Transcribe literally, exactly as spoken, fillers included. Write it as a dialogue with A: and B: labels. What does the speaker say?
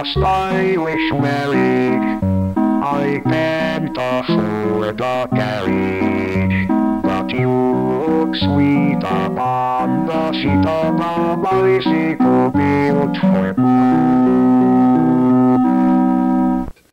A: stylish marriage. I can't afford a carriage, but you look sweet upon the seat of a bicycle built for